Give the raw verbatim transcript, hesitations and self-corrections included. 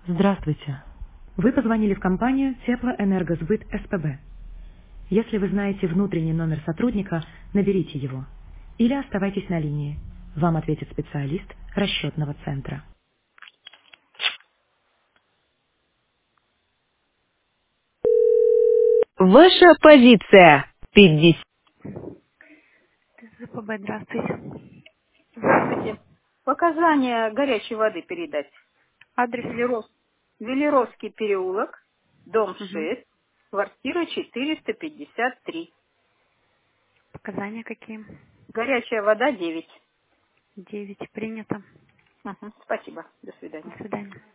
Здравствуйте. Вы позвонили в компанию Теплоэнергосбыт СПБ. Если вы знаете внутренний номер сотрудника, наберите его. Или оставайтесь на линии. Вам ответит специалист расчетного центра. Ваша позиция. пятьдесят. ЗПБ, здравствуйте. Здравствуйте. Показания горячей воды передать. Адрес? Велерос... Велеровский переулок, дом Угу. шесть, квартира четыреста пятьдесят три. Показания какие? Горячая вода девять. Девять. Принято. Мгм. Спасибо. До свидания. До свидания.